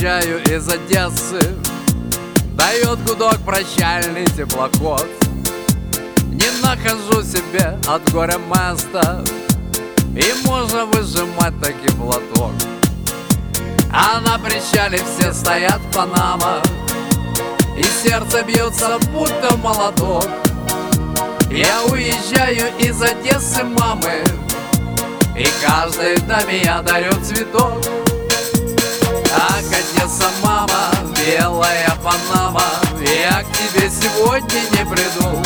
уезжаю из Одессы, дает гудок прощальный теплоход. Не нахожу себе от горя места, и можно выжимать таки платок. А на причале все стоят Панама, и сердце бьется, будто молоток. Я уезжаю из Одессы, мамы, и каждый на меня дарит цветок. Ах, Одесса, мама, белая Панама, я к тебе сегодня не приду.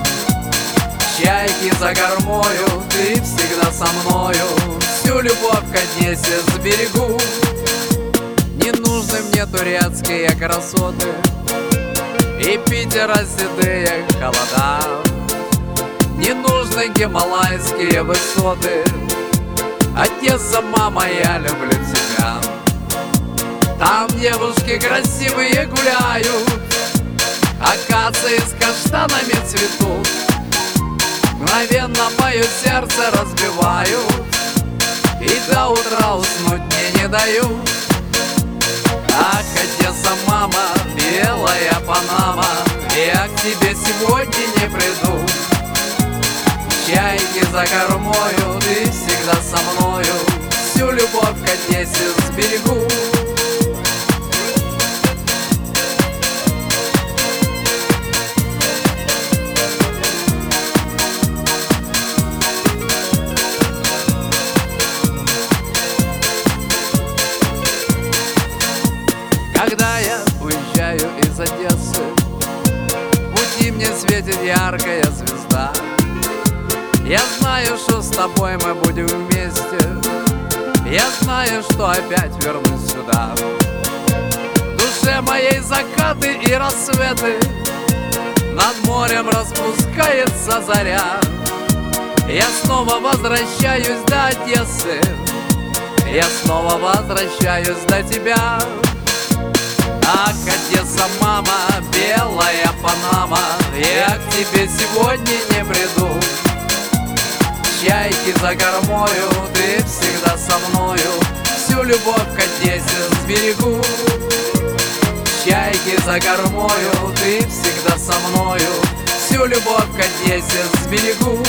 Чайки за кормою, ты всегда со мною, всю любовь к Одессе сберегу. Не нужны мне турецкие красоты и Питера седые холода. Не нужны гималайские высоты. Одесса, мама, я люблю тебя. Там девушки красивые гуляют, акации с каштанами цветут, мгновенно мое сердце разбивают и до утра уснуть мне не дают. Ах, Одесса, мама, белая Панама, я к тебе сегодня не приду. Чайки за кормою, ты всегда со мною, всю любовь к Одессе сберегу. Когда я уезжаю из Одессы, в пути мне светит яркая звезда. Я знаю, что с тобой мы будем вместе, я знаю, что опять вернусь сюда. В душе моей закаты и рассветы, над морем распускается заря. Я снова возвращаюсь до Одессы, я снова возвращаюсь до тебя. Ах, Одесса, мама, белая Панама, я к тебе сегодня не приду. Чайки за кормою, ты всегда со мною, всю любовь к Одессе сберегу. Чайки за кормою, ты всегда со мною, всю любовь к Одессе сберегу.